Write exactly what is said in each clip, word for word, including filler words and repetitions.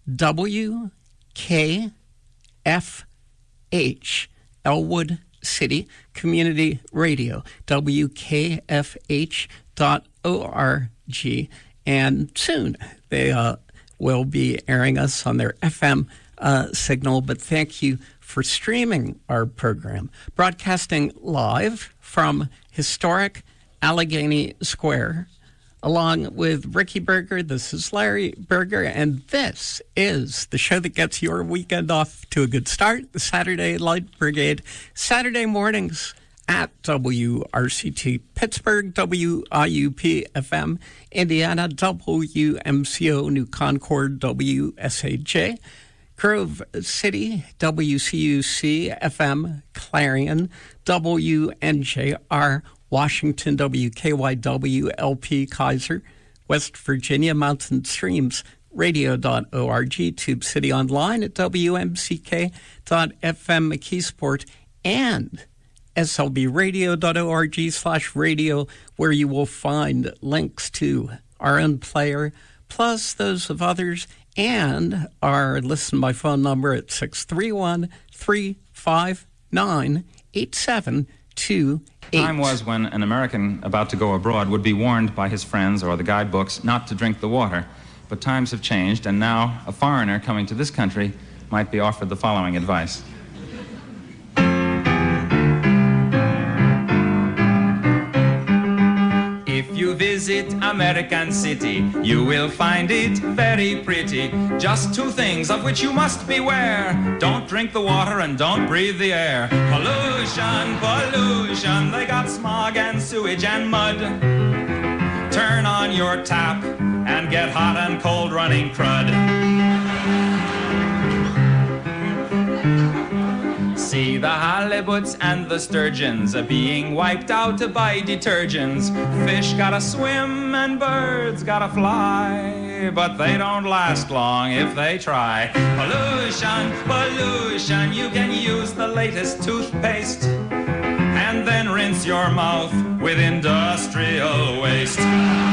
W K F H, Elwood City Community Radio, W K F H dot org. And soon they uh, will be airing us on their F M uh, signal. But thank you for streaming our program. Broadcasting live from historic Allegheny Square, along with Ricky Berger. This is Larry Berger, and this is the show that gets your weekend off to a good start, the Saturday Light Brigade, Saturday mornings at W R C T Pittsburgh, W I U P F M Indiana, W M C O New Concord, W S A J, Grove City, W C U C F M Clarion, W N J R Washington, W K Y W L P Kaiser, West Virginia, Mountain Streams Radio dot org, Tube City Online at W M C K dot F M McKeesport, and S L B Radio dot org slash radio, where you will find links to our own player, plus those of others, and our listen by phone number at six three one, three five nine, eight seven two eight. Time was when an American about to go abroad would be warned by his friends or the guidebooks not to drink the water. But times have changed, and now a foreigner coming to this country might be offered the following advice. If you visit American City, you will find it very pretty. Just two things of which you must beware. Don't drink the water and don't breathe the air. Pollution, pollution, they got smog and sewage and mud. Turn on your tap and get hot and cold running crud. See the halibuts and the sturgeons are being wiped out by detergents. Fish gotta swim and birds gotta fly, but they don't last long if they try. Pollution, pollution, you can use the latest toothpaste and then rinse your mouth with industrial waste.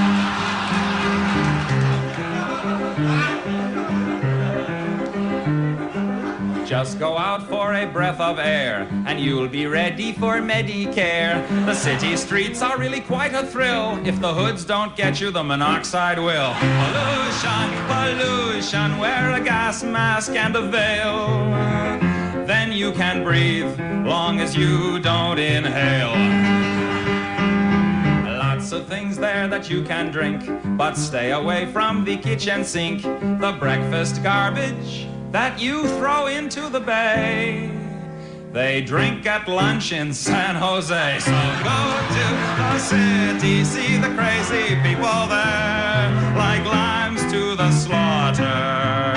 Just go out for a breath of air, and you'll be ready for Medicare. The city streets are really quite a thrill. If the hoods don't get you, the monoxide will. Pollution, pollution, wear a gas mask and a veil. Then you can breathe, long as you don't inhale. Lots of things there that you can drink, but stay away from the kitchen sink. The breakfast garbage that you throw into the bay, they drink at lunch in San Jose. So go to the city, see the crazy people there, like lambs to the slaughter.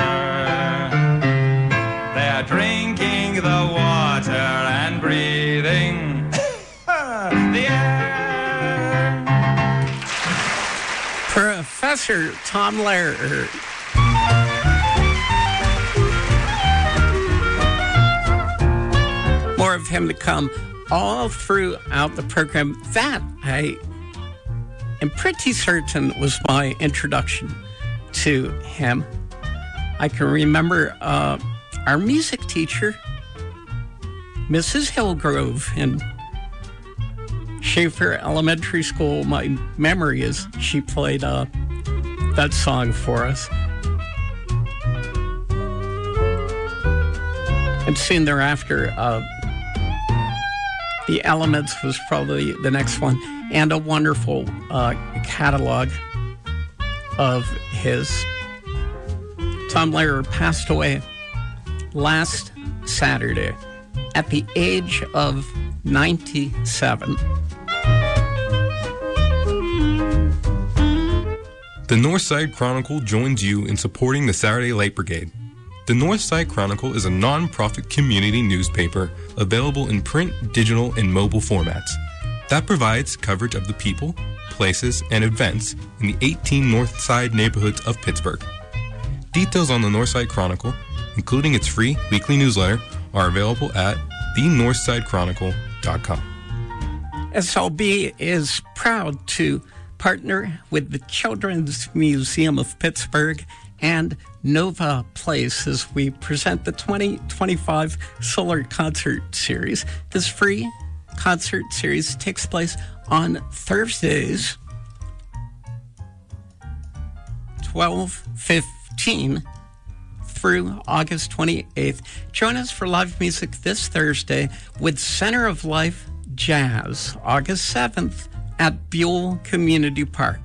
They're drinking the water and breathing the air. Professor Tom Lehrer. More of him to come all throughout the program. That, I am pretty certain, was my introduction to him. I can remember uh, our music teacher, Missus Hillgrove, in Schaefer Elementary School. My memory is she played uh, that song for us. And soon thereafter, uh, The Elements was probably the next one, and a wonderful uh, catalog of his. Tom Lehrer passed away last Saturday at the age of ninety-seven. The Northside Chronicle joins you in supporting the Saturday Light Brigade. The Northside Chronicle is a non-profit community newspaper available in print, digital, and mobile formats that provides coverage of the people, places, and events in the eighteen Northside neighborhoods of Pittsburgh. Details on the Northside Chronicle, including its free weekly newsletter, are available at the northside chronicle dot com. S L B is proud to partner with the Children's Museum of Pittsburgh and Nova Place as we present the twenty twenty-five Solar Concert Series. This free concert series takes place on Thursdays, twelve fifteen through August twenty-eighth. Join us for live music this Thursday with Center of Life Jazz, August seventh at Buell Community Park.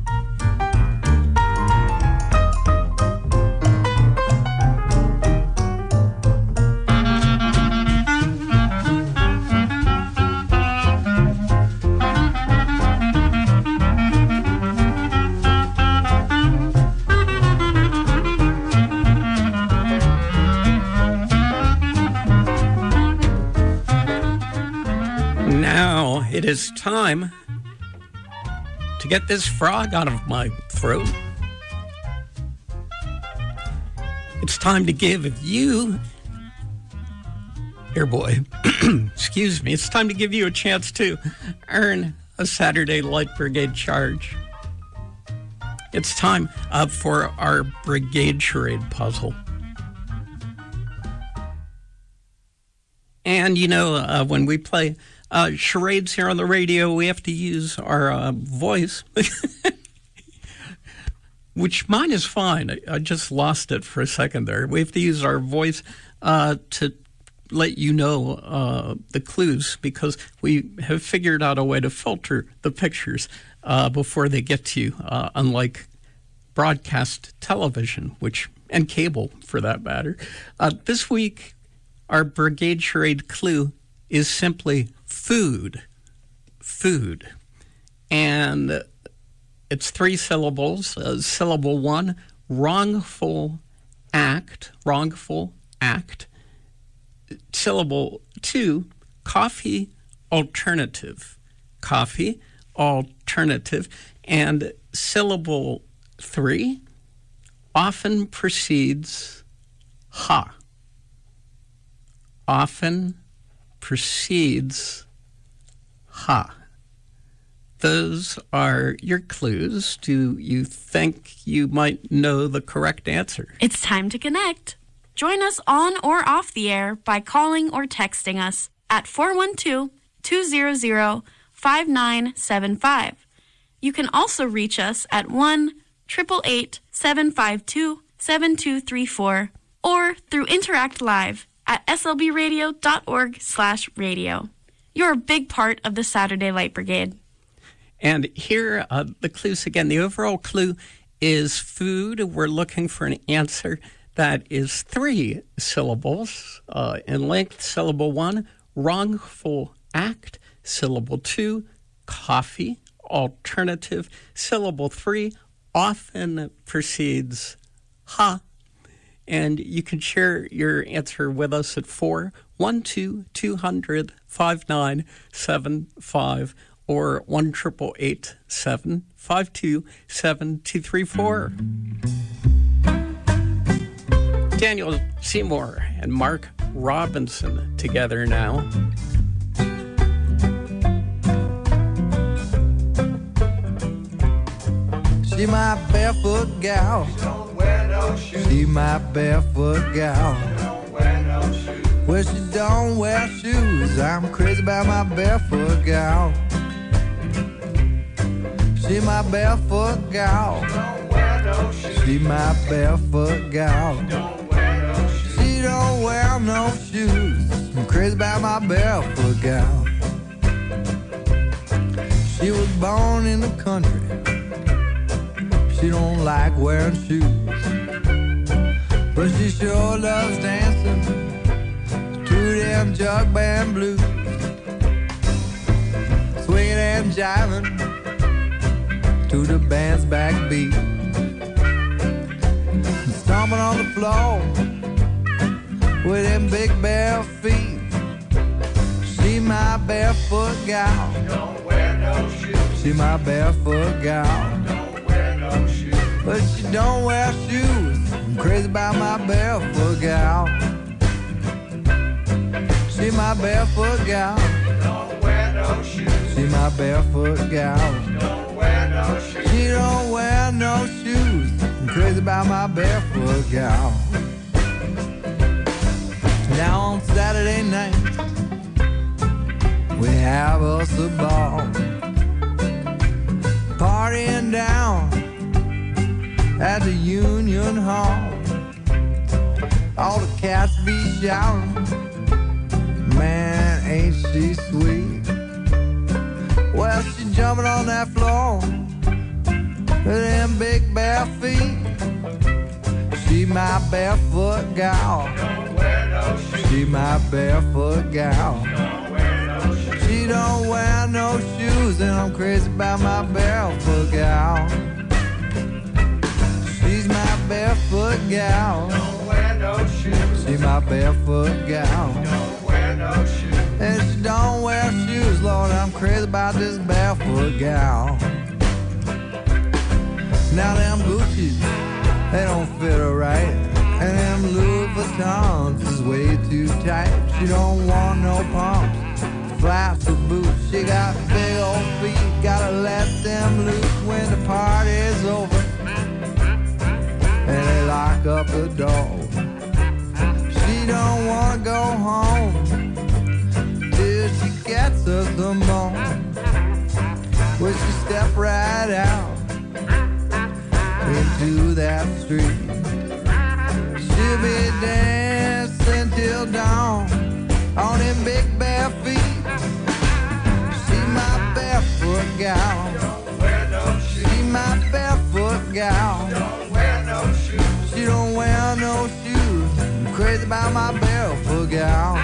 Now it is time to get this frog out of my throat. It's time to give you, here boy, excuse me, it's time to give you a chance to earn a Saturday Light Brigade charge. It's time uh, for our Brigade Charade puzzle. And, you know, uh, when we play uh, charades here on the radio, we have to use our uh, voice, which mine is fine. I, I just lost it for a second there. We have to use our voice uh, to let you know uh, the clues, because we have figured out a way to filter the pictures uh, before they get to you, uh, unlike broadcast television, which and cable for that matter. Uh, this week, our Brigade Charade clue is simply food. Food. And it's three syllables. Uh, syllable one, wrongful act. Wrongful act. Syllable two, coffee alternative. Coffee alternative. And syllable three often precedes ha. Often precedes ha. Those are your clues. Do you think you might know the correct answer? It's time to connect. Join us on or off the air by calling or texting us at four one two, two zero zero, five nine seven five. You can also reach us at one, eight eight eight, seven five two, seven two three four or through Interact Live at s l b radio dot org slash radio. You're a big part of the Saturday Light Brigade. And here, uh, the clues again. The overall clue is food. We're looking for an answer that is three syllables uh, in length. Syllable one, wrongful act. Syllable two, coffee alternative. Syllable three often precedes ha. And you can share your answer with us at four one two, two hundred, five nine seven five or one eight eight eight, seven five two, seven two three four. Daniel Seymour and Mark Robinson together now. She my barefoot gal. She don't wear no shoes. She my barefoot gal. She don't wear no shoes. Well, she don't wear shoes. I'm crazy about my barefoot gal. She my barefoot gal. She don't wear no shoes. She my barefoot gal. She don't wear no shoes. She don't wear no shoes. I'm crazy about my barefoot gal. She was born in the country. She don't like wearing shoes, but she sure loves dancing to them jug band blues, swinging and jiving to the band's backbeat, stomping on the floor with them big bare feet. She my barefoot gal. She don't wear no shoes. She my barefoot gal. But she don't wear shoes. I'm crazy about my barefoot gal. She my barefoot gal. Don't wear no shoes. She my barefoot gal. Don't wear no shoes. She don't wear no shoes. I'm crazy about my barefoot gal. Now on Saturday night, we have us a ball, partying down at the Union Hall. All the cats be shouting, man, ain't she sweet? Well, she jumping on that floor with them big bare feet. She my barefoot gal. She my barefoot gal. She don't wear no shoes, and I'm crazy about my barefoot gal. She's my barefoot gal. Don't wear no shoes. She my barefoot gal. Don't wear no shoes. And she don't wear shoes, Lord, I'm crazy about this barefoot gal. Now them Gucci's, they don't fit her right, and them Louis Vuittons is way too tight. She don't want no pumps, flats or boots. She got big old feet, gotta let them loose when the party's over and they lock up the door. She don't wanna go home till she gets us the moan. Well, she step right out into that street. She'll be dancing till dawn on them big bare feet. She my barefoot gal. She my barefoot gal. She don't wear no shoes. I'm crazy about my barefoot gal.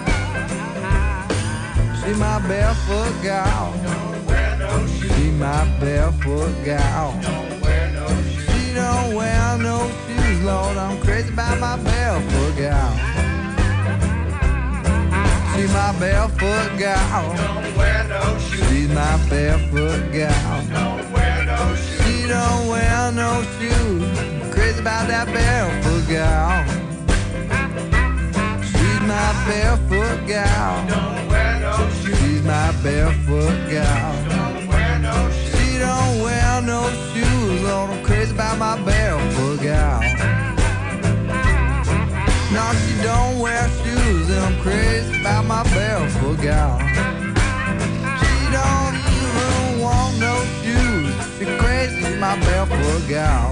She my barefoot gal. She my barefoot gal. She don't wear no shoes, Lord, I'm crazy about my barefoot gal. She my barefoot gal. She's my barefoot gal. She don't wear no shoes, I'm crazy about that barefoot gal. She's my barefoot gal. She's my barefoot gal. She don't wear no shoes, Lord, I'm crazy about my barefoot gal. No, she don't wear shoes, and I'm crazy about my barefoot gal. She don't even want no shoes, she's crazy about my barefoot gal.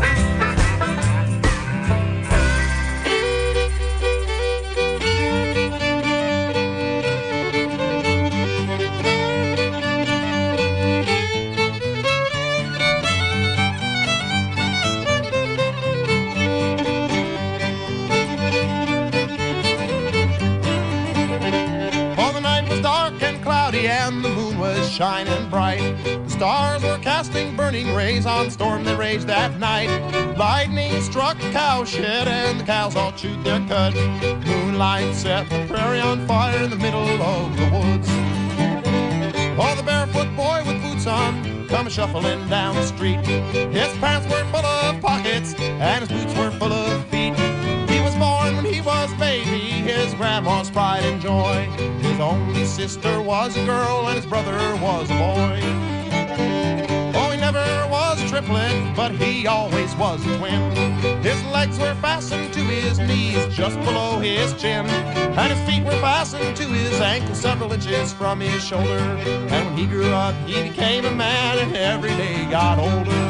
And the moon was shining bright. The stars were casting burning rays on the storm that raged that night. Lightning struck the cow shed and the cows all chewed their cud. Moonlight set the prairie on fire in the middle of the woods. Oh, the barefoot boy with boots on come shuffling down the street. His pants were full of pockets and his boots were full of feet. He was born when he was baby, his grandma's pride and joy. His only sister was a girl and his brother was a boy. Oh, he never was a triplet, but he always was a twin. His legs were fastened to his knees just below his chin, and his feet were fastened to his ankles several inches from his shoulder. And when he grew up, he became a man and every day got older.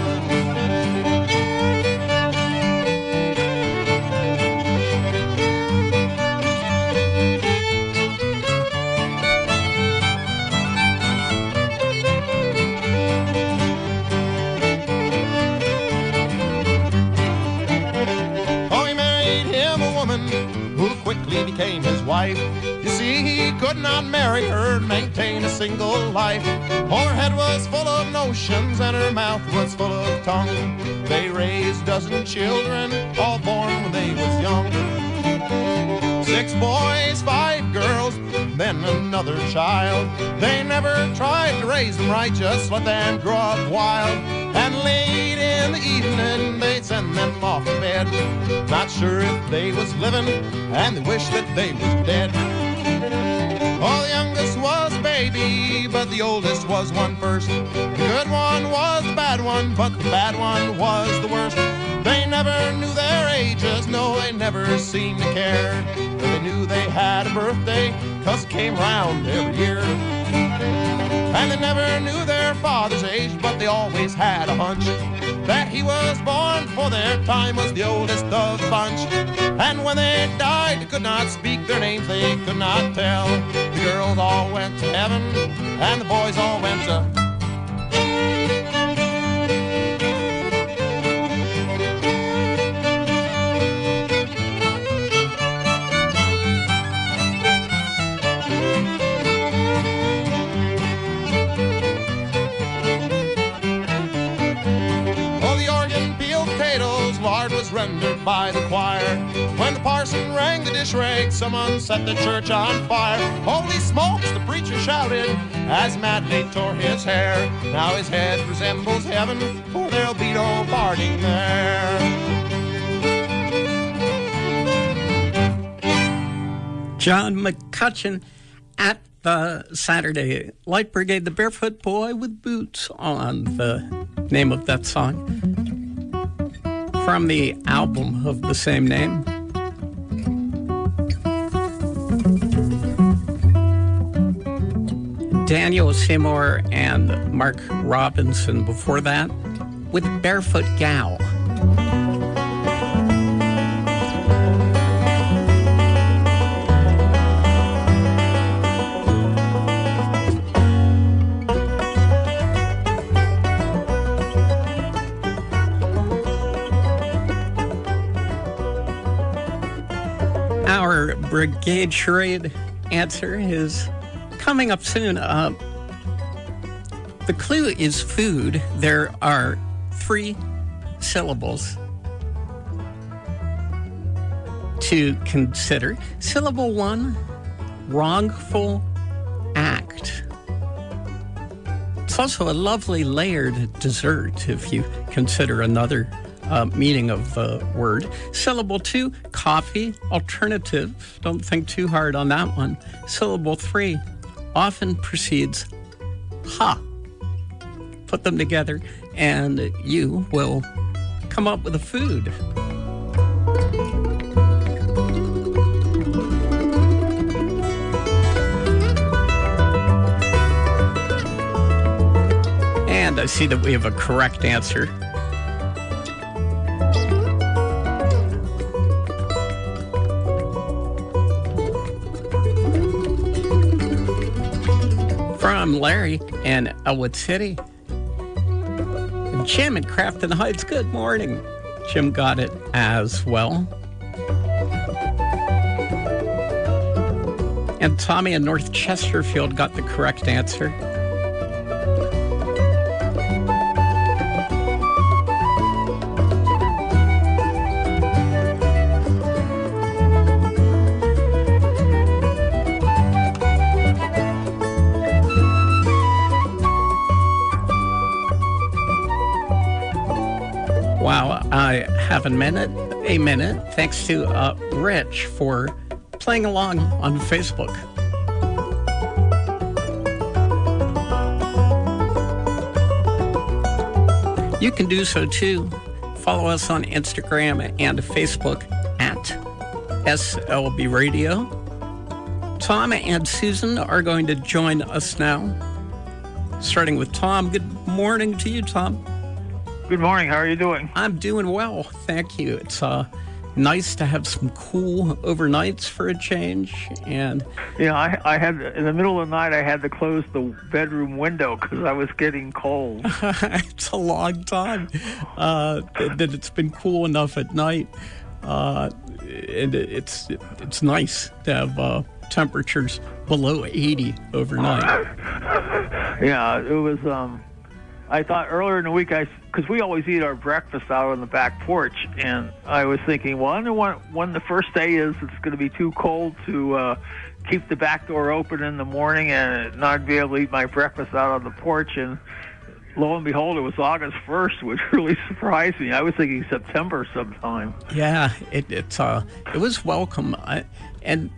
Who quickly became his wife. You see, he could not marry her and maintain a single life. Her head was full of notions and her mouth was full of tongue. They raised a dozen children, all born when they was young. Six boys, five girls, then another child. They never tried to raise them right, just let them grow up wild. And late in the evening, they'd send them off to bed, not sure if they was living, and they wished that they was dead. Oh, the youngest was a baby, but the oldest was one first. The good one was the bad one, but the bad one was the worst. They They never knew their ages, no, they never seemed to care. But they knew they had a birthday, 'cause it came round every year. And they never knew their father's age, but they always had a hunch that he was born before their time, was the oldest of the bunch. And when they died, they could not speak their names, they could not tell. The girls all went to heaven, and the boys all went to... rendered by the choir. When the parson rang the dish rag, someone set the church on fire. Holy smokes, the preacher shouted as madly tore his hair. Now his head resembles heaven, for there'll be no parting there. John McCutcheon at the Saturday Light Brigade, the Barefoot Boy with Boots on, the name of that song, from the album of the same name. Daniel Seymour and Mark Robinson before that with Barefoot Gal. Our Brigade Charade answer is coming up soon. Uh, the clue is food. There are three syllables to consider. Syllable one, wrongful act. It's also a lovely layered dessert if you consider another Uh, meaning of the uh, word. Syllable two, coffee, alternative. Don't think too hard on that one. Syllable three often precedes ha. Put them together and you will come up with a food. And I see that we have a correct answer. From Larry in Elwood City. And Jim in Crafton Heights, good morning. Jim got it as well. And Tommy in North Chesterfield got the correct answer. Wow, I have a minute, a minute, thanks to uh, Rich for playing along on Facebook. You can do so too. Follow us on Instagram and Facebook at S L B Radio. Tom and Susan are going to join us now. Starting with Tom. Good morning to you, Tom. Good morning. How are you doing? I'm doing well, thank you. It's uh, nice to have some cool overnights for a change. And yeah, I, I had in the middle of the night I had to close the bedroom window because I was getting cold. It's a long time uh, that it's been cool enough at night, uh, and it's it's nice to have uh, temperatures below eighty overnight. Yeah, it was. Um, I thought earlier in the week, I because we always eat our breakfast out on the back porch, and I was thinking, well, I wonder when, when the first day is it's going to be too cold to uh, keep the back door open in the morning and not be able to eat my breakfast out on the porch. And lo and behold, it was August first, which really surprised me. I was thinking September sometime. Yeah, it it's uh, it was welcome, I, and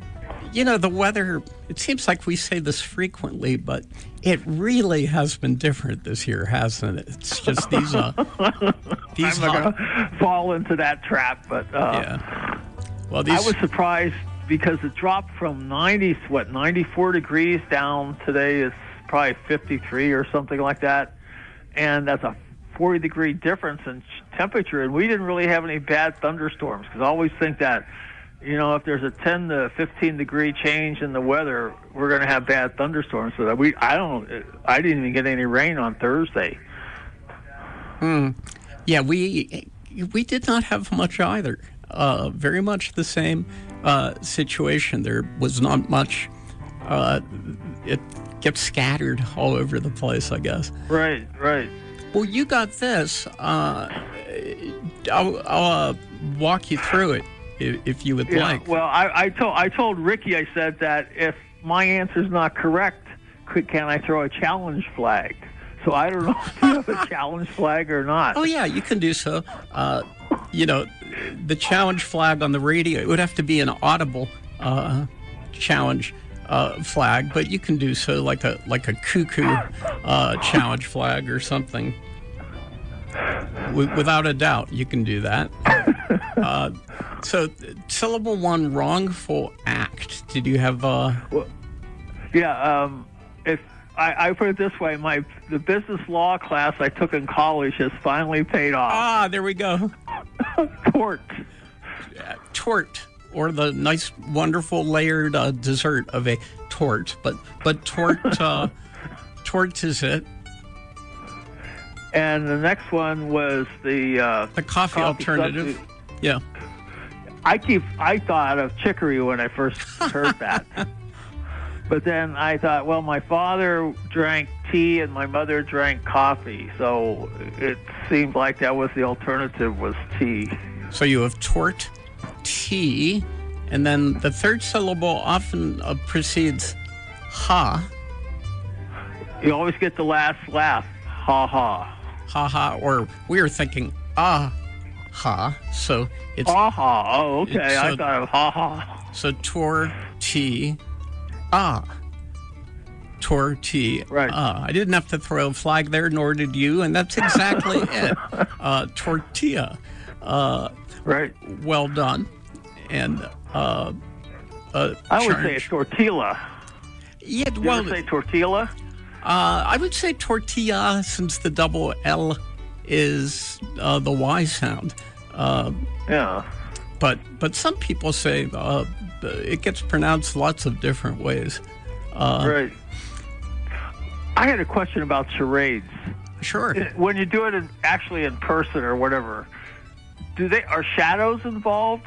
you know, the weather, it seems like we say this frequently, but it really has been different this year, hasn't it? It's just these, uh, these I'm not hot, going to fall into that trap, but uh, yeah. Well, these, I was surprised because it dropped from ninety, what, ninety-four degrees down today is probably fifty-three or something like that. And that's a forty degree difference in temperature. And we didn't really have any bad thunderstorms because I always think that, you know, if there's a ten to fifteen degree change in the weather, we're going to have bad thunderstorms. So that we, I don't, I didn't even get any rain on Thursday. Hmm. Yeah, we we did not have much either. Uh, very much the same uh, situation. There was not much. Uh, it gets scattered all over the place, I guess. Right, right. Well, you got this. Uh, I'll, I'll uh, walk you through it if, if you would Yeah, like. well, I, I told I told Ricky, I said that if my answer's not correct, could, can I throw a challenge flag? So I don't know if you have a challenge flag or not. Oh, yeah, you can do so. Uh, you know, the challenge flag on the radio, it would have to be an audible uh, challenge uh, flag, but you can do so like a like a cuckoo uh, challenge flag or something. W- without a doubt, you can do that. Uh, so, syllable one, wrongful act. Did you have... Uh... Well, yeah, um, if I, I put it this way, my the business law class I took in college has finally paid off. Ah, there we go. Tort. Uh, tort, or the nice, wonderful layered uh, dessert of a tort. But but tort, uh, tort is it. And the next one was the uh, The coffee, coffee alternative. substitute. Yeah. I keep I thought of chicory when I first heard that. But then I thought, well, my father drank tea and my mother drank coffee, so it seemed like that was the alternative was tea. So you have tort, tea, and then the third syllable often uh, precedes ha, You always get the last laugh, ha ha. ha ha, or we were thinking ah, ha. So it's Ha ha. Oh, okay. It's, I uh, thought of ha ha. so tor, tea, ah. Tor, tea, Right. ah. I didn't have to throw a flag there, nor did you, and that's exactly it. Uh, tortilla. Uh, Right. well done. And uh, uh, I would charge. say it's tortilla. Yeah, Did well, you ever say tortilla? uh, I would say tortilla since the double L is uh, the Y sound. Uh, Yeah. but but some people say uh, it gets pronounced lots of different ways. Uh, Right. I had a question about charades. Sure. When you do it in, actually in person or whatever, do they are shadows involved?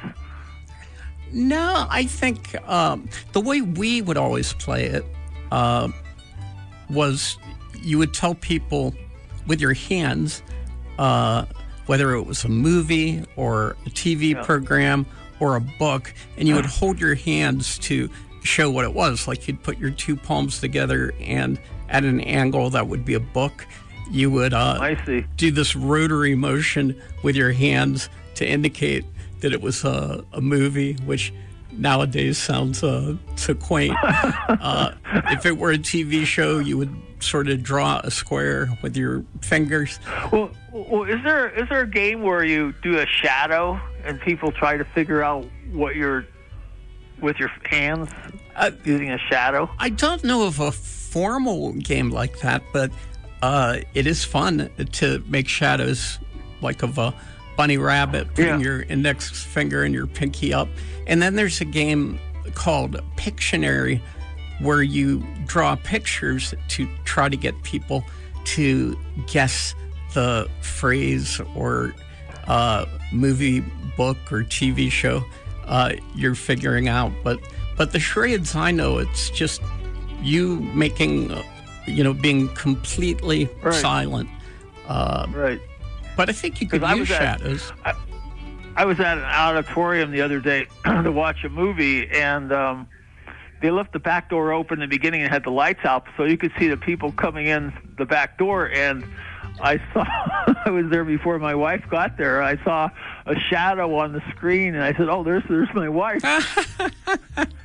No, I think um, the way we would always play it uh, was you would tell people with your hands, uh, whether it was a movie or a T V Yeah. program or a book, and you would hold your hands to show what it was. Like you'd put your two palms together, and at an angle that would be a book. You would uh, I see. do this rotary motion with your hands to indicate that it was a, a movie, which nowadays sounds uh, so quaint. uh, if it were a T V show, you would sort of draw a square with your fingers. Well, well, is there is there a game where you do a shadow and people try to figure out what you're with your hands Uh, using a shadow? I don't know of a formal game like that, but uh, it is fun to make shadows like of a bunny rabbit, putting Yeah. your index finger and your pinky up. And then there's a game called Pictionary where you draw pictures to try to get people to guess the phrase or uh, movie, book, or T V show uh, you're figuring out. But but the charades, I know, it's just you making, uh, you know, being completely Right. silent. Uh, Right. but I think you could 'Cause I use was at- shadows. I was at an auditorium the other day to watch a movie, and um, they left the back door open in the beginning and had the lights out, so you could see the people coming in the back door. And I saw, I was there before my wife got there. I saw a shadow on the screen, and I said, "Oh, there's there's my wife."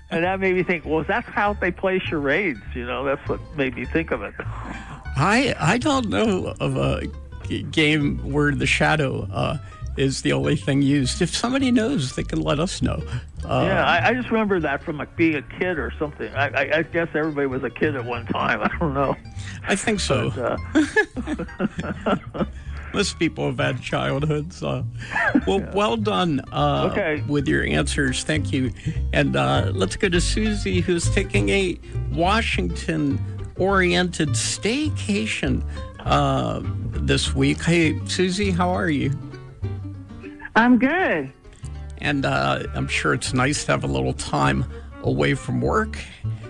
and that made me think, well, that's how they play charades. You know, that's what made me think of it. I I don't know of a g- game where the shadow uh, is the only thing used. If somebody knows, they can let us know. Uh, yeah, I, I just remember that from like being a kid or something. I, I, I guess everybody was a kid at one time. I don't know. I think so. But, uh, Most people have had childhoods. Uh, well, yeah. well done uh, okay. with your answers. Thank you. And uh, let's go to Susie, who's taking a Washington-oriented staycation uh, this week. Hey, Susie, how are you? I'm good. And uh, I'm sure it's nice to have a little time away from work.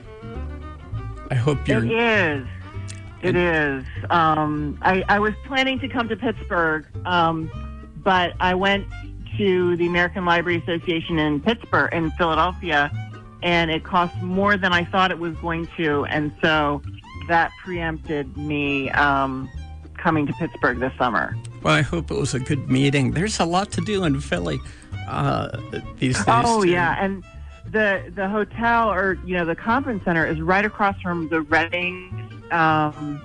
I hope you're... It is. It is. Um, I, I was planning to come to Pittsburgh, um, but I went to the American Library Association in Pittsburgh, in Philadelphia, and it cost more than I thought it was going to, and so that preempted me um, coming to Pittsburgh this summer. Well, I hope it was a good meeting. There's a lot to do in Philly uh, these days. Oh, too. yeah, and the the hotel, or, you know, the conference center is right across from the Reading Um,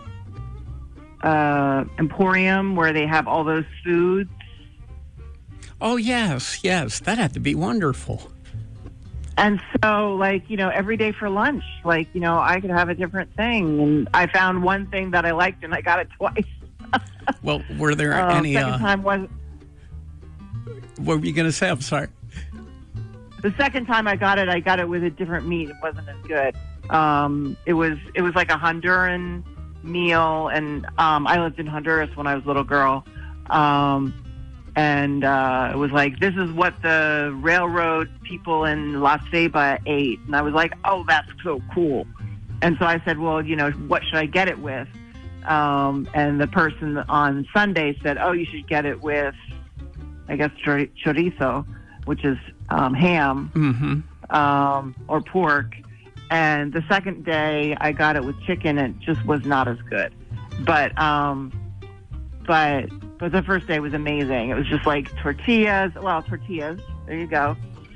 uh, Emporium, where they have all those foods. Oh, yes, yes. That had to be wonderful. And so, like, you know, every day for lunch, like, you know, I could have a different thing. And I found one thing that I liked, and I got it twice. Well, were there uh, any... Second uh, time was... What were you going to say? I'm sorry. The second time I got it, I got it with a different meat. It wasn't as good. Um, it was it was like a Honduran meal, and um, I lived in Honduras when I was a little girl, um, and uh, it was like, this is what the railroad people in La Ceiba ate, and I was like, oh, that's so cool. And so I said, well, you know, what should I get it with? Um, and the person on Sunday said, oh, you should get it with, I guess, chor- chorizo, which is um, ham Mm-hmm. um, or pork. And the second day, I got it with chicken, and it just was not as good. But um, but but the first day was amazing. It was just like tortillas. Well, tortillas. There you go.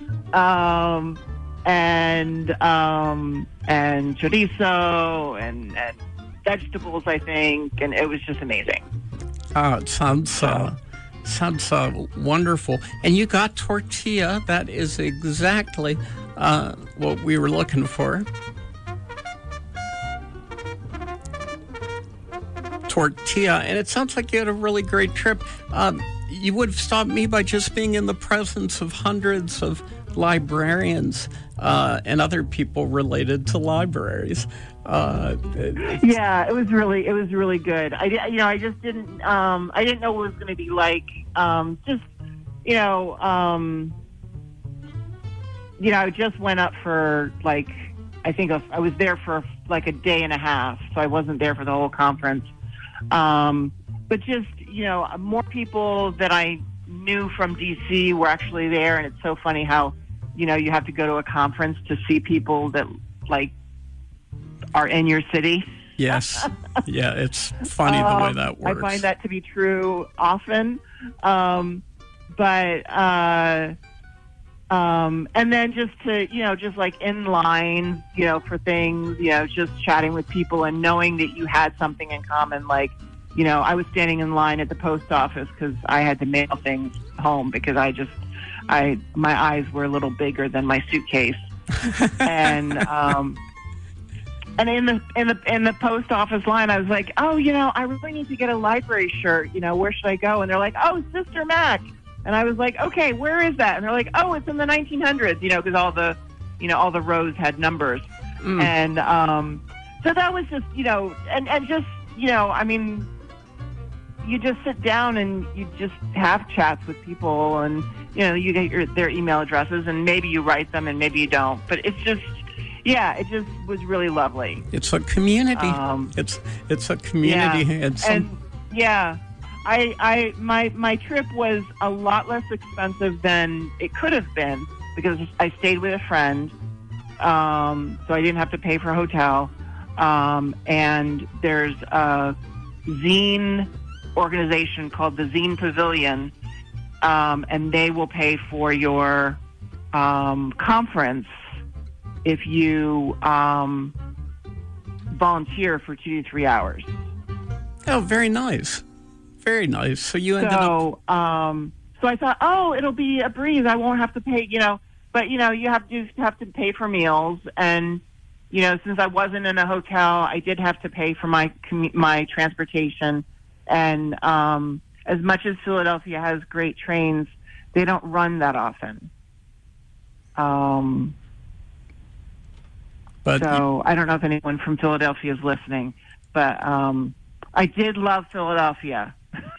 Um, and um, and chorizo and, and vegetables, I think, and it was just amazing. Oh, it sounds uh, sounds uh, wonderful. And you got tortilla. That is exactly uh, what we were looking for. Tortilla, and it sounds like you had a really great trip. Um, you would have stopped me by just being in the presence of hundreds of librarians uh, and other people related to libraries. Uh, yeah, it was really, it was really good. I, you know, I just didn't, um, I didn't know what it was going to be like. Um, just, you know, um, you know, I just went up for like, I think a, I was there for like a day and a half, so I wasn't there for the whole conference. Um, but just, you know, more people that I knew from D C were actually there, and it's so funny how, you know, you have to go to a conference to see people that like are in your city. Yes. Yeah, it's funny the way that works. Um, I find that to be true often. Um, but, uh, um, and then just to, you know, just like in line, you know, for things, you know, just chatting with people and knowing that you had something in common. Like, you know, I was standing in line at the post office because I had to mail things home because I just, I, my eyes were a little bigger than my suitcase. and, um, And in the in the in the post office line, I was like, "Oh, you know, I really need to get a library shirt. You know, where should I go?" And they're like, "Oh, Sister Mac." And I was like, "Okay, where is that?" And they're like, "Oh, it's in the nineteen hundreds." You know, because all the, you know, all the rows had numbers. Mm. And um, so that was just, you know, and and just, you know, I mean, you just sit down and you just have chats with people, and you know, you get your, their email addresses, and maybe you write them, and maybe you don't. But it's just. Yeah, it just was really lovely. It's a community. Um, it's it's a community. Yeah. And, some... and yeah, I I my my trip was a lot less expensive than it could have been because I stayed with a friend, um, so I didn't have to pay for a hotel. Um, and there's a zine organization called the Zine Pavilion, um, and they will pay for your um, conference if you um, volunteer for two to three hours. Oh, very nice. Very nice. So you ended so, up... Um, so I thought, oh, it'll be a breeze. I won't have to pay, you know. But, you know, you have to have to pay for meals. And, you know, since I wasn't in a hotel, I did have to pay for my commu- my transportation. And um, as much as Philadelphia has great trains, they don't run that often. Um, but so I don't know if anyone from Philadelphia is listening. But um, I did love Philadelphia.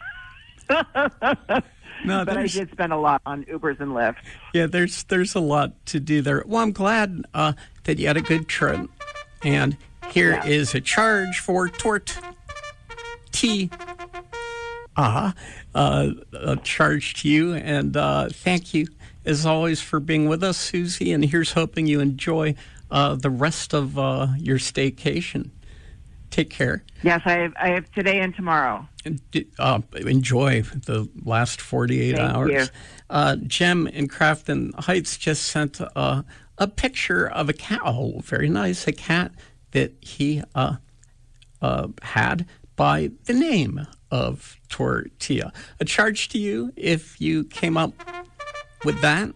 No, but I did spend a lot on Ubers and Lyft. Yeah, there's there's a lot to do there. Well, I'm glad uh, that you had a good trip. And here yeah. is a charge for Tort T. Uh, uh, a charge to you. And uh, thank you, as always, for being with us, Susie. And here's hoping you enjoy uh, the rest of uh, your staycation. Take care. Yes, I have, I have today and tomorrow. Uh, enjoy the last forty-eight Thank hours. You. Uh, Jem in Crafton Heights just sent uh, a picture of a cat. Oh, very nice. A cat that he uh, uh, had by the name of Tortilla. A charge to you if you came up with that.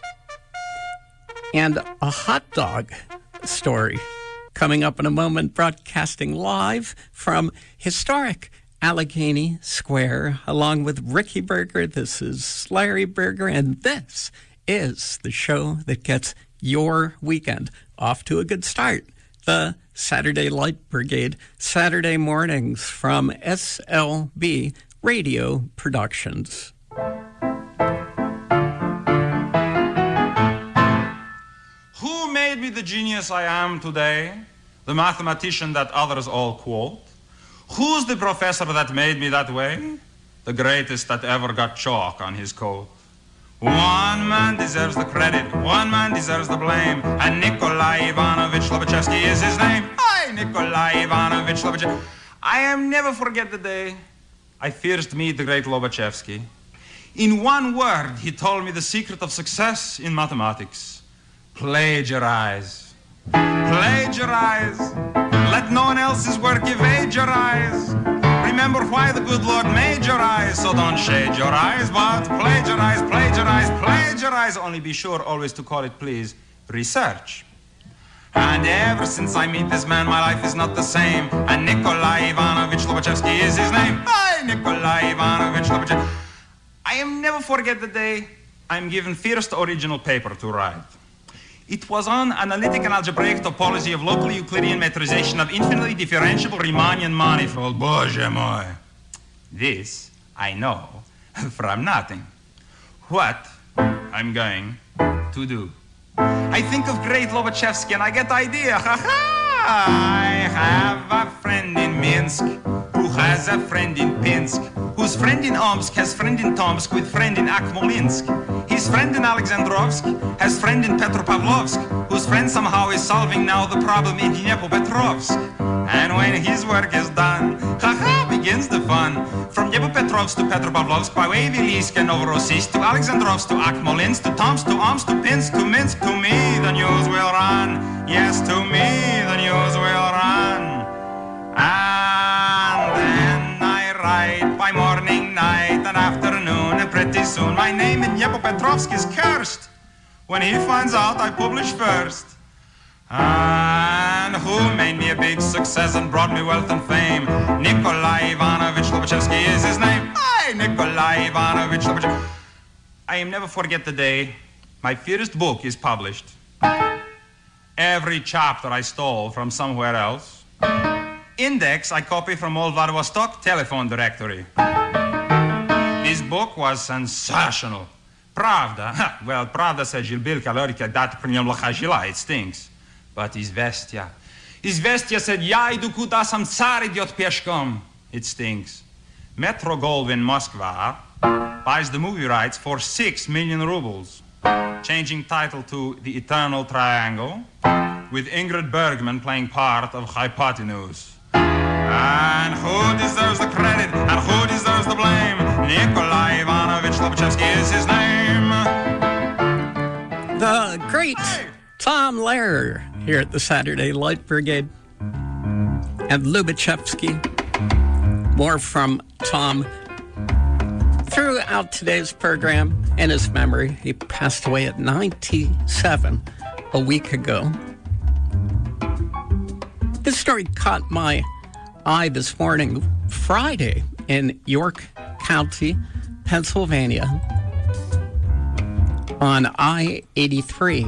And a hot dog story coming up in a moment, broadcasting live from historic Allegheny Square, along with Ricky Berger. This is Larry Berger, and this is the show that gets your weekend off to a good start. The Saturday Light Brigade, Saturday mornings from S L B Radio Productions. Who made me the genius I am today? The mathematician that others all quote? Who's the professor that made me that way? The greatest that ever got chalk on his coat. One man deserves the credit, one man deserves the blame, and Nikolai Ivanovich Lobachevsky is his name. Hi, Nikolai Ivanovich Lobachevsky. I am never forget the day I first meet the great Lobachevsky. In one word, he told me the secret of success in mathematics. Plagiarize. Plagiarize. Let no one else's work evade your eyes. Remember why the good Lord made your eyes, so don't shade your eyes, but plagiarize, plagiarize, plagiarize. Only be sure always to call it, please, research. And ever since I meet this man, my life is not the same. And Nikolai Ivanovich Lobachevsky is his name. Hi, Nikolai Ivanovich Lobachevsky. I am never forget the day I'm given first original paper to write. It was on analytic and algebraic topology of local Euclidean metrization of infinitely differentiable Riemannian manifold. Боже мой. This I know from nothing. What I'm going to do. I think of great Lobachevsky and I get the idea. Ha ha! I have a friend in Minsk who has a friend in Pinsk, whose friend in Omsk has friend in Tomsk with friend in Akmolinsk. His friend in Alexandrovsk has friend in Petropavlovsk, whose friend somehow is solving now the problem in Dnepropetrovsk. And when his work is done, ha-ha, begins the fun. From Dnepropetrovsk to Petropavlovsk, by way of Ilysk and Novorossiysk, to Alexandrovsk, to Akmolinsk, to Tomsk, to Omsk, to Pinsk, to Minsk, to me the news will run. Yes, to me the news will run. And then I write by morning, night, and afternoon, and pretty soon my name in Dnepropetrovsk is cursed. When he finds out I publish first. And who made me a big success and brought me wealth and fame? Nikolai Ivanovich Lobachevsky is his name. Hi, Nikolai Ivanovich Lobachevsky. I am never forget the day my first book is published. Every chapter I stole from somewhere else. Index I copy from old Vladivostok telephone directory. This book was sensational. Pravda, well, Pravda said Gilbilka Lorika dat pri njem locha žila, it stinks. But Izvestia, Izvestia said, ja idu kuda sam car idiot peshkom, it stinks. Metro Goldwyn Moskva buys the movie rights for six million rubles, changing title to The Eternal Triangle, with Ingrid Bergman playing part of Hypotenuse. And who deserves the credit and who deserves the blame? Nikolai Ivanovich Lobachevsky is his name. The great Tom Lehrer here at the Saturday Light Brigade. And Lubachevsky, more from Tom. Throughout today's program, in his memory, he passed away at ninety-seven a week ago. This story caught my eye this morning, Friday, in York County, Pennsylvania, on I eighty-three.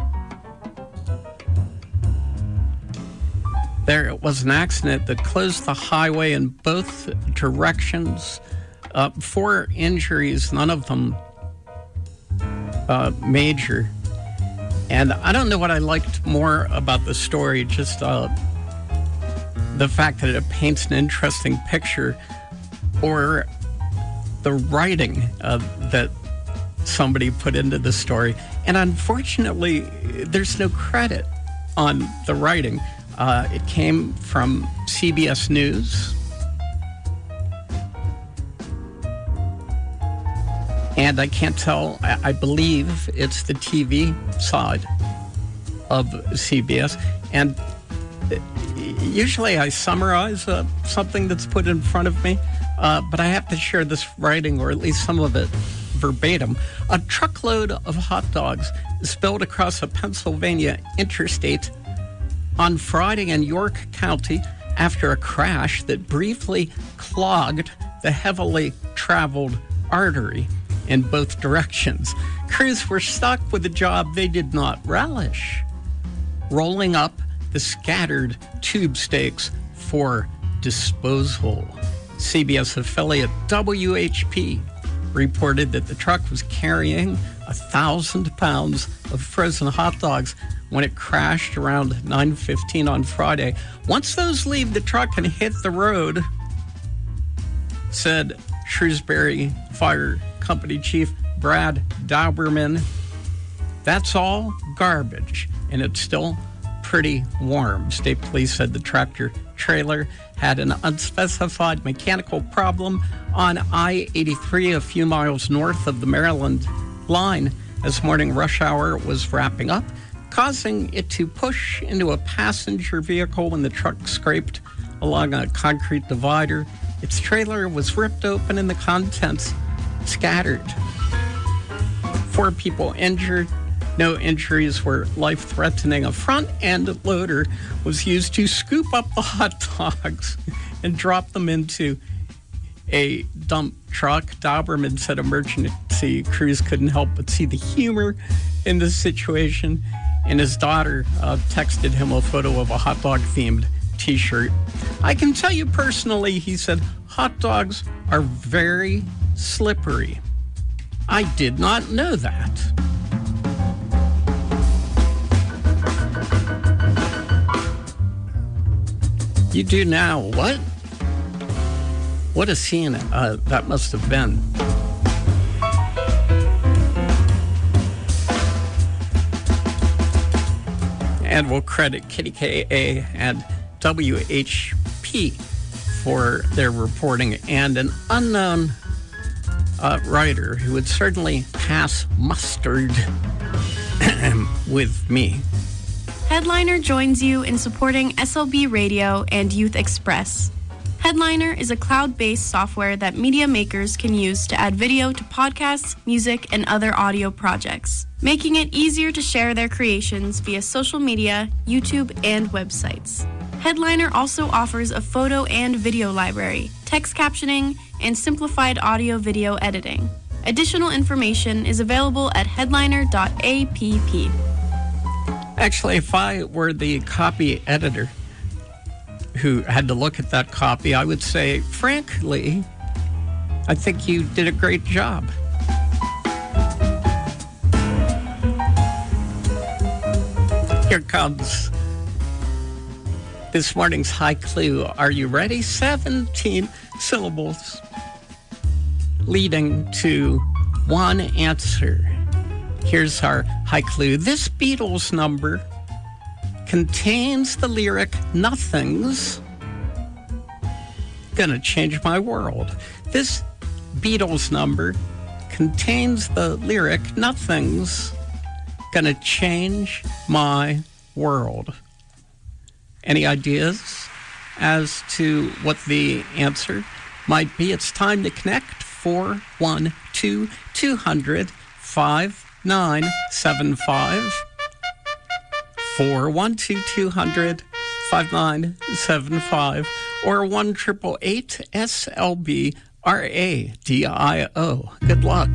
There was an accident that closed the highway in both directions. Uh, four injuries, none of them uh, major. And I don't know what I liked more about the story, just uh, the fact that it paints an interesting picture, or the writing uh, that somebody put into the story. And unfortunately, there's no credit on the writing. Uh, it came from C B S News. And I can't tell, I, I believe it's the T V side of C B S. And usually I summarize uh, something that's put in front of me, uh, but I have to share this writing, or at least some of it, verbatim. A truckload of hot dogs spilled across a Pennsylvania interstate on Friday in York County after a crash that briefly clogged the heavily traveled artery in both directions. Crews were stuck with a job they did not relish: rolling up the scattered tube steaks for disposal. C B S affiliate W H P reported that the truck was carrying a thousand pounds of frozen hot dogs when it crashed around nine fifteen on Friday. Once those leave the truck and hit the road, said Shrewsbury Fire Company Chief Brad Dauberman, that's all garbage, and it's still pretty warm. State police said the tractor trailer had an unspecified mechanical problem on I eighty-three, a few miles north of the Maryland line, as morning rush hour was wrapping up, causing it to push into a passenger vehicle when the truck scraped along a concrete divider. Its trailer was ripped open and the contents scattered. Four people injured. No injuries were life-threatening. A front-end loader was used to scoop up the hot dogs and drop them into a dump truck. Dauberman said emergency crews couldn't help but see the humor in the situation, and his daughter uh, texted him a photo of a hot dog-themed T-shirt. I can tell you personally, he said, hot dogs are very slippery. I did not know that. You do now. What? What a scene uh, that must have been. And we'll credit K D K A and W H P for their reporting, and an unknown uh, writer who would certainly pass mustard with me. Headliner joins you in supporting S L B Radio and Youth Express. Headliner is a cloud-based software that media makers can use to add video to podcasts, music, and other audio projects, making it easier to share their creations via social media, YouTube, and websites. Headliner also offers a photo and video library, text captioning, and simplified audio-video editing. Additional information is available at headliner dot app. Actually, if I were the copy editor who had to look at that copy, I would say, frankly, I think you did a great job. Here comes this morning's high clue. Are you ready? seventeen syllables leading to one answer. Here's our high clue. This Beatles number contains the lyric, "Nothing's gonna change my world." This Beatles number contains the lyric, "Nothing's gonna change my world. Any ideas as to what the answer might be? It's time to connect. four one two, two hundred, five nine seven five. four one two, two hundred, five nine seven five. Or one eight eight eight S L B R A D I O. Good luck.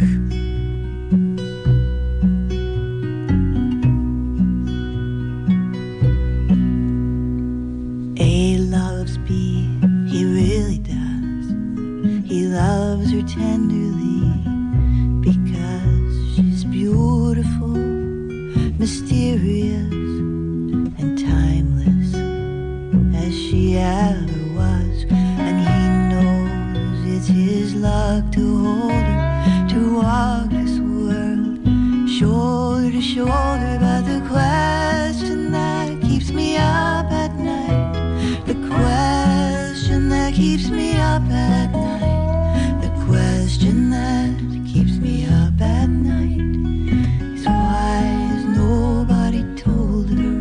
A loves B, he really does. He loves her tenderly because she's beautiful, mysterious, and timeless as she ever was. And he knows it's his luck to hold her, to walk this world shoulder to shoulder. But the question that keeps me up at night, the question that keeps me up at night, the question that keeps me up at night is why has nobody told her?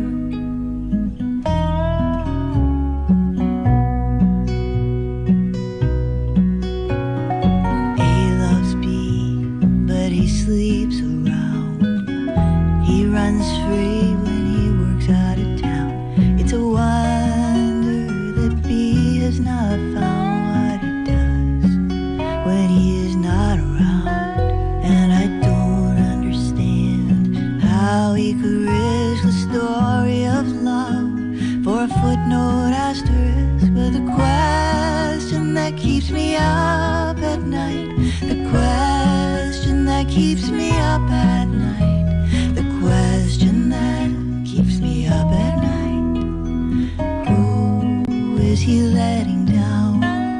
A loves B, but he sleeps around. He runs free when he works out of town. It's a wonder that B has not found what he does when he is not around. And I don't understand how he could risk the story of love for a footnote asterisk. But the question that keeps me up at night, the question that keeps me up at night, the question that keeps me up at night, who is he letting down?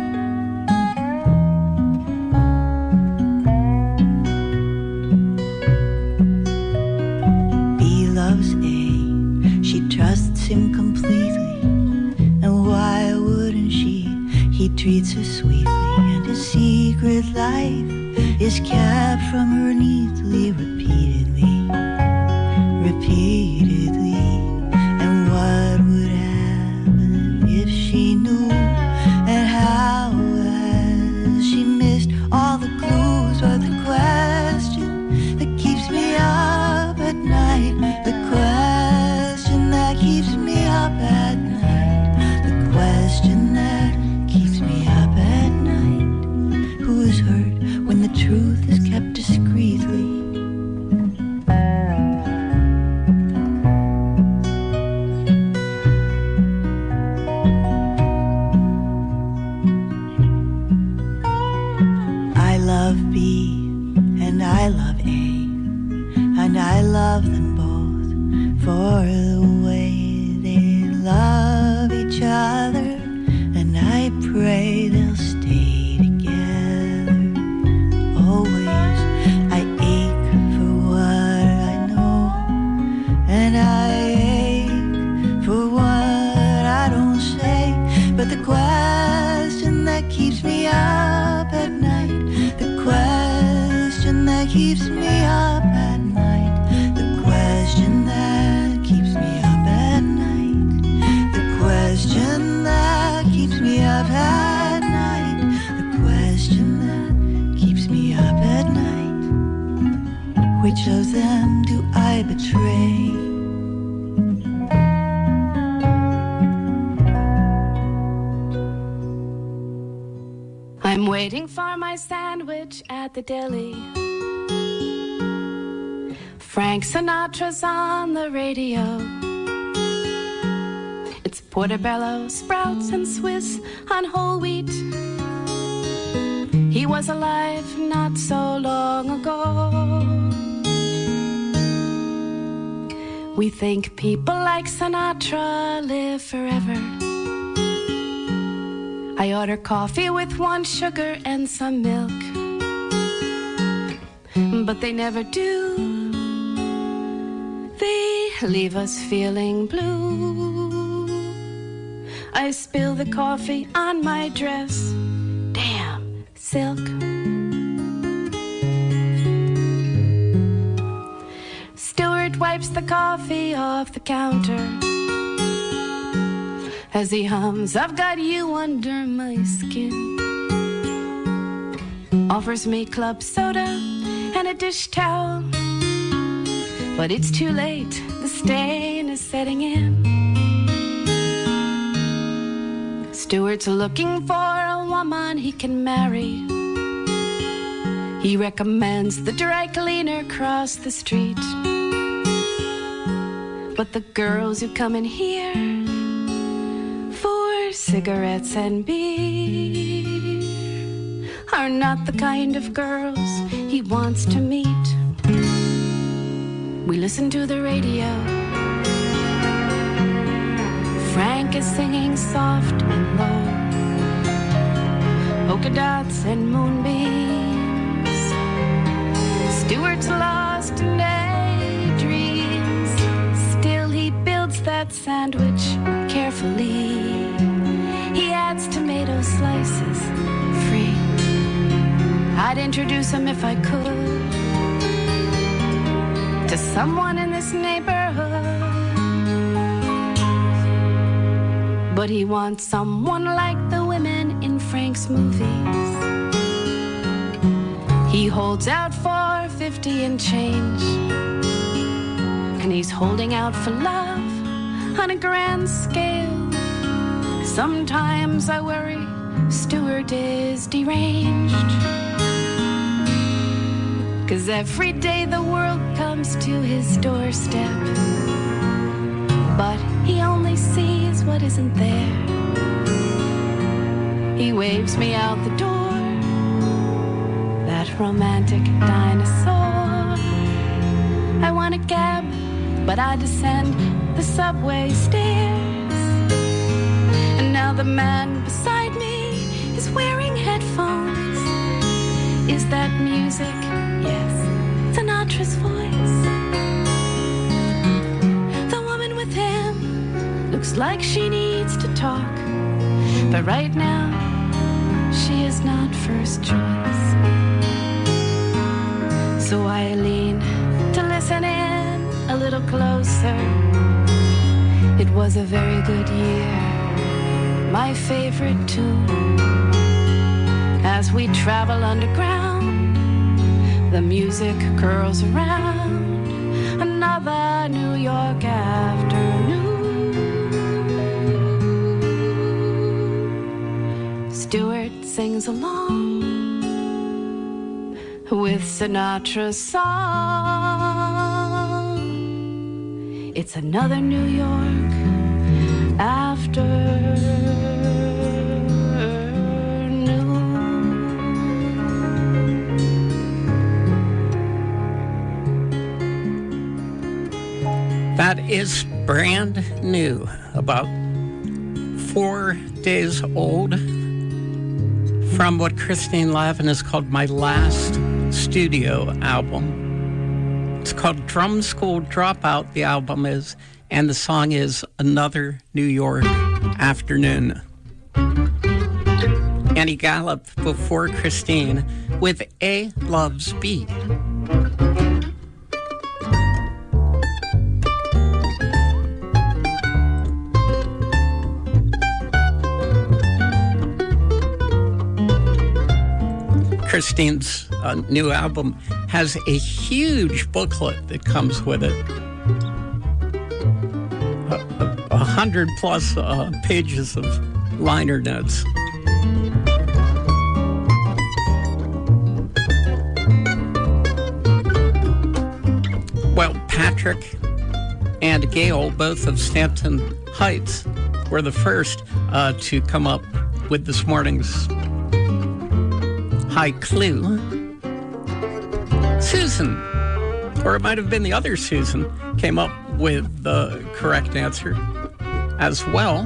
B loves A, she trusts him completely, and why wouldn't she? He treats her sweetly, and his secret life is kept from her neatly, repeatedly, repeatedly. And what would happen if she knew? And how has she missed all the clues? But the question that keeps me up at night, the question that keeps me up at night, the question that keeps me up at night, who is hurt when the truth is kept discreetly? I love B and I love A, and I love them both for the way they love each other, and I pray they'll stay together always. I ache for what I know, and I ache for what I don't say. But the question that keeps me up at night, the question that keeps me up at night, the question that keeps me up at night, the question that keeps me up at night, the question that keeps me up at night. Which of them do I betray? I'm waiting for my sandwich at the deli. Frank Sinatra's on the radio. It's portobello, sprouts, and Swiss on whole wheat. He was alive not so long ago. We think people like Sinatra live forever. I order coffee with one sugar and some milk, but they never do. They leave us feeling blue. I spill the coffee on my dress. Damn, silk. Stewart wipes the coffee off the counter as he hums, I've got you under my skin. Offers me club soda and a dish towel, but it's too late, the stain is setting in. Stuart's looking for a woman he can marry. He recommends the dry cleaner across the street. But the girls who come in here for cigarettes and beer are not the kind of girls he wants to meet. We listen to the radio. Frank is singing soft and low, polka dots and moonbeams. Stuart's lost in daydreams. Still he builds that sandwich carefully. He adds tomato slices free. I'd introduce him if I could to someone in this neighborhood. But he wants someone like the women in Frank's movies. He holds out for fifty and change, and he's holding out for love on a grand scale. Sometimes I worry Stuart is deranged, 'cause every day the world comes to his doorstep, but he only sees what isn't there. He waves me out the door, that romantic dinosaur. I want a cab, but I descend the subway stairs. And now the man beside me is wearing headphones. Is that music? Yes, Sinatra's voice. The woman with him looks like she needs to talk, but right now she is not first choice. So I lean to listen in a little closer. It was a very good year, my favorite tune. As we travel underground, the music curls around another New York afternoon. Stuart sings along with Sinatra's song. It's another New York afternoon. That is brand new, about four days old, from what Christine Lavin has called my last studio album. It's called Drum School Dropout, the album is, and the song is Another New York Afternoon. Annie Gallup before Christine with A Loves B. Christine's uh, new album has a huge booklet that comes with it. A, a, a hundred plus uh, pages of liner notes. Well, Patrick and Gail, both of Stanton Heights, were the first uh, to come up with this morning's high clue. Susan, or it might have been the other Susan, came up with the correct answer as well.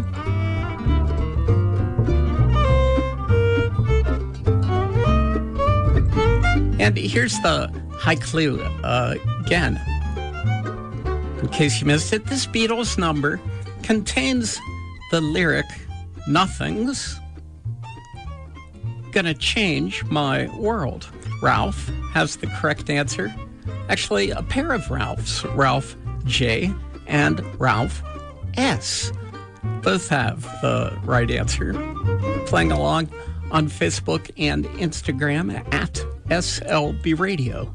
And here's the high clue uh, again. In case you missed it, this Beatles number contains the lyric, "Nothing's gonna change my world." Ralph has the correct answer. Actually, a pair of Ralphs. Ralph J, and Ralph S. Both have the right answer. Playing along on Facebook and Instagram at S L B Radio.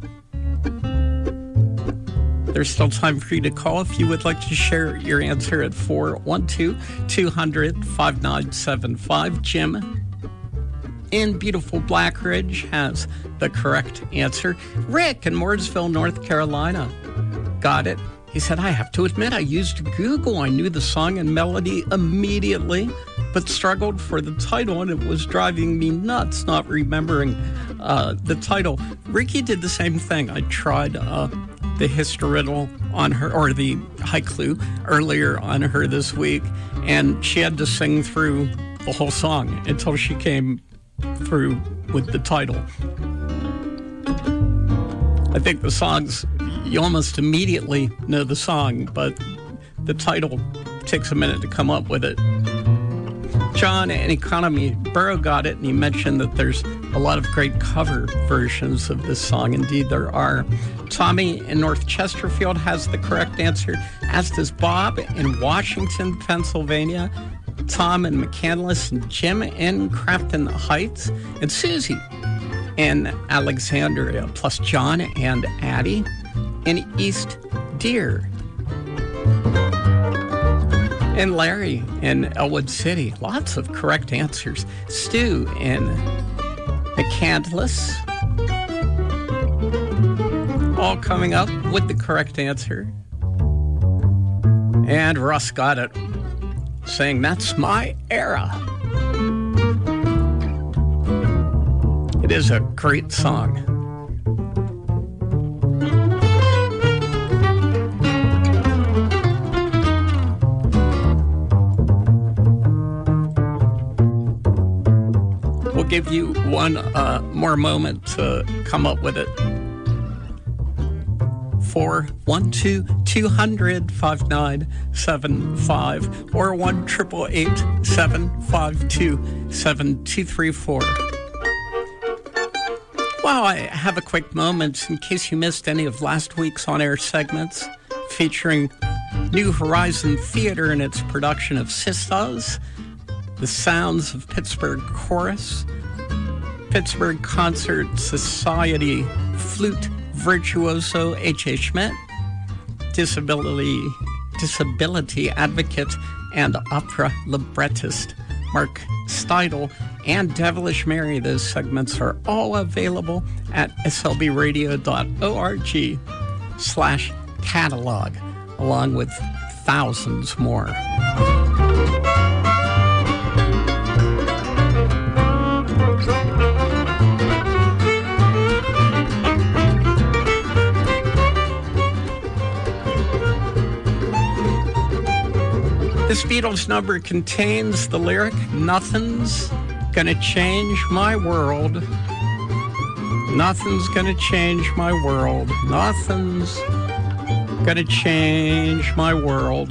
There's still time for you to call if you would like to share your answer at four one two, two hundred, five nine seven five. Jim in beautiful Black Ridge has the correct answer. Rick in Mooresville, North Carolina got it. He said, I have to admit, I used Google. I knew the song and melody immediately, but struggled for the title, and it was driving me nuts not remembering uh, the title. Ricky did the same thing. I tried uh, the historical on her, or the haiku earlier on her this week, and she had to sing through the whole song until she came through with the title. I think the songs, you almost immediately know the song, but the title takes a minute to come up with it. John in Economy Borough got it, and he mentioned that there's a lot of great cover versions of this song. Indeed, there are. Tommy in North Chesterfield has the correct answer, as does Bob in Washington, Pennsylvania, Tom in McCandless, and Jim in Crafton Heights, and Susie in Alexandria, plus John and Addie in East Deer. And Larry in Elwood City. Lots of correct answers. Stu in McCandless. All coming up with the correct answer. And Russ got it, saying, that's my era. It is a great song. We'll give you one uh, more moment to come up with it. four one two, two hundred, five nine seven five or one eight eight eight, seven five two, seven two three four. Well, I have a quick moment in case you missed any of last week's on-air segments featuring New Horizon Theater and its production of Sisters, The Sounds of Pittsburgh Chorus, Pittsburgh Concert Society Flute Virtuoso H A. Schmidt, disability disability advocate and opera librettist Mark Steidel, and Devilish Mary. Those segments are all available at slbradio dot org slash catalog, along with thousands more. This Beatles number contains the lyric, nothing's gonna change my world. Nothing's gonna change my world. Nothing's gonna change my world.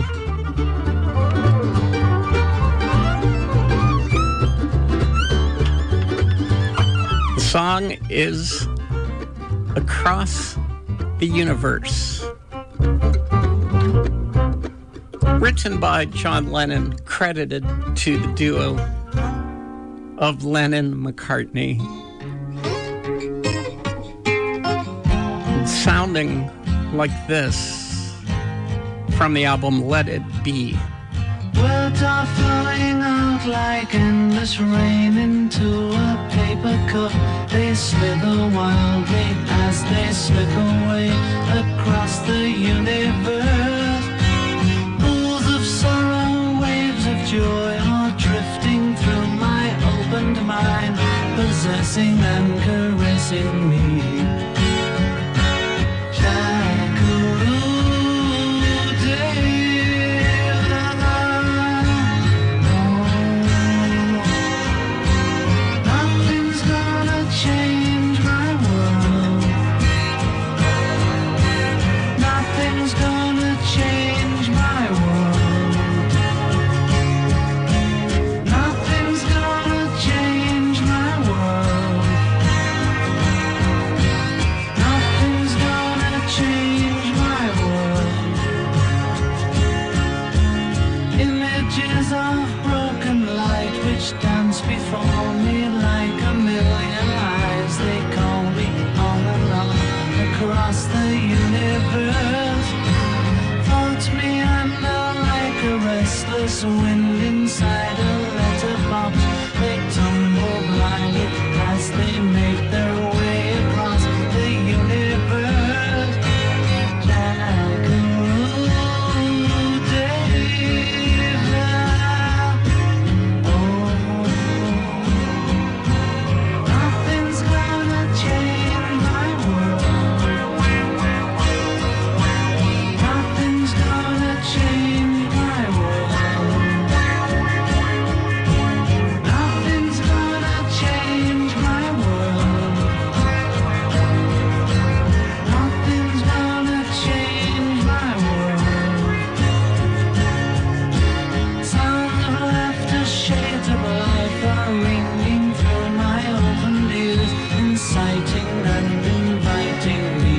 The song is Across the Universe. Written by John Lennon, credited to the duo of Lennon-McCartney. Sounding like this from the album Let It Be. Words are flowing out like endless rain into a paper cup. They slither wildly as they slip away across the universe. Joy are drifting through my opened mind, possessing and caressing me. Nothing's gonna change my world. Nothing's gonna change my world. patches of broken light which dance before me like a million eyes. They call me on and on across the universe. Floats me under like a restless wind inside a letterbox. They tumble blindly as they make their way across the universe. Jackaroo David. Oh, nothing's gonna change my world. Nothing's gonna change my world. Nothing's gonna change my world. Nothing's gonna change my world. Sounds of laughter, shades of life are ringing through my open ears, inciting and inviting me.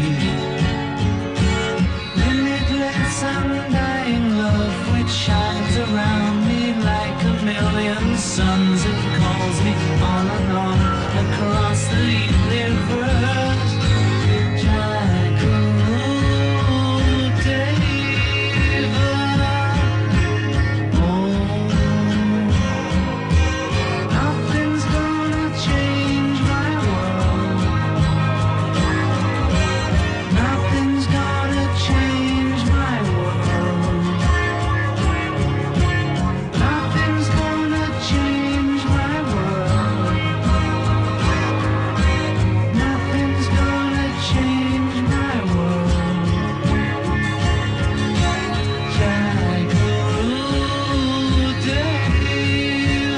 Limitless, undying love which shines around me like a million suns. It calls me on and on across the universe. Jackaroo David. Oh, nothing's gonna change my world. Nothing's gonna change my world. Nothing's gonna change my world. Nothing's gonna change my world. Jackaroo David.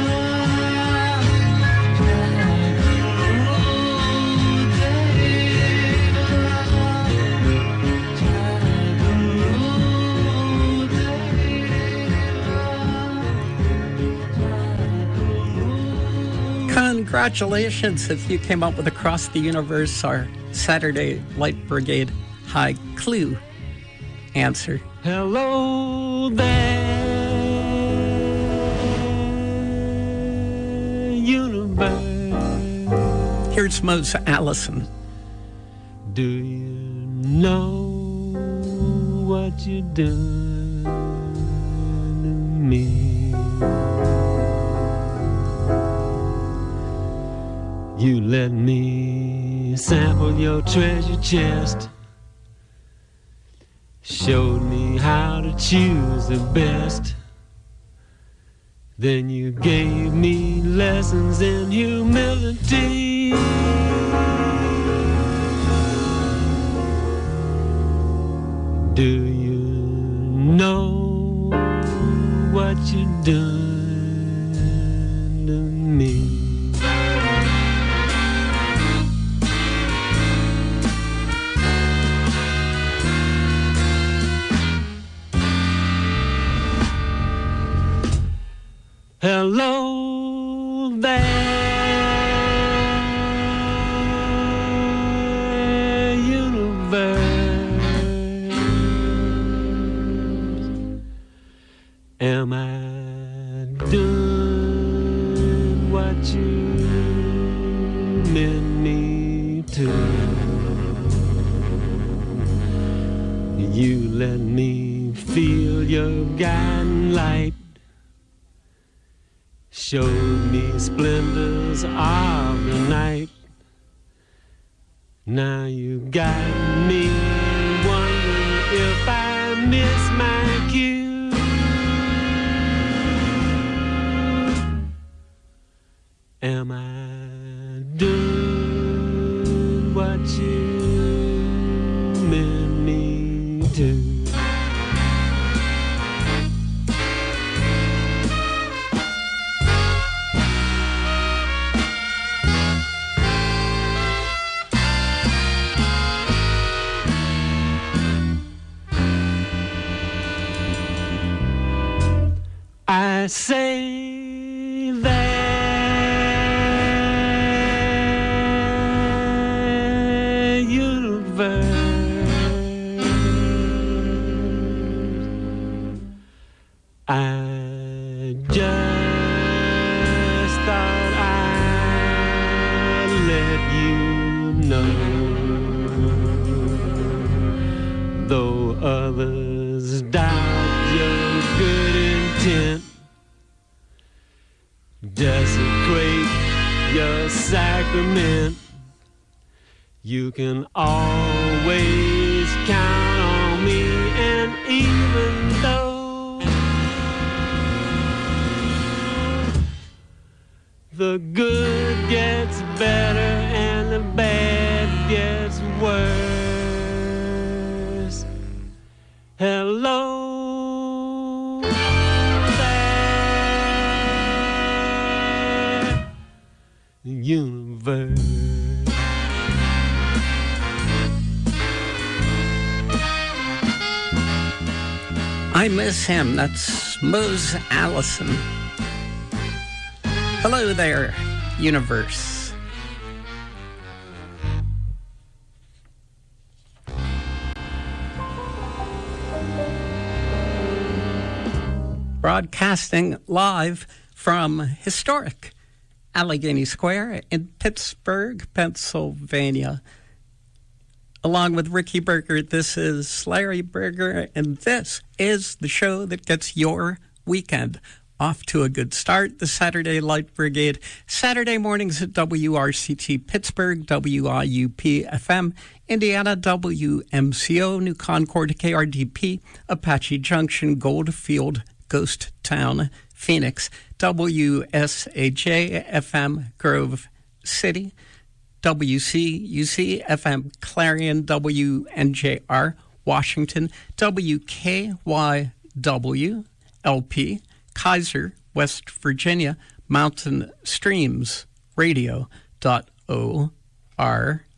Congratulations if you came up with Across the Universe, our Saturday Light Brigade High Clue answer. Hello there, universe. Here's Mose Allison. Do you know what you done to me? You let me sample your treasure chest, showed me how to choose the best. Then you gave me lessons in humility. Do you know what you done to me? Hello there, universe. Am I doing what you meant me to? You let me feel your guiding light, showed me splendors of the night. Now you got me wondering if I miss my cue. Am I doing what you meant me to? I say there, universe. I Just thought I'd let you know, though others doubt your good intent, desecrate your sacrament, you can always count on me. And even though the good gets better and the bad gets worse, hello there, universe. I Miss Him. That's Mose Allison. Hello there, universe. Broadcasting live from historic Allegheny Square in Pittsburgh, Pennsylvania. Along with Ricky Berger, this is Larry Berger, and this is the show that gets your weekend off to a good start. The Saturday Light Brigade, Saturday mornings at W R C T Pittsburgh, W I U P F M, Indiana, W M C O, New Concord, K R D P, Apache Junction, Goldfield, Ghost Town, Phoenix, W S H A F M, Grove City, W C U C F M, Clarion, W N J R, Washington, W K Y W L P, Kaiser, West Virginia, Mountain Streams Radio dot O R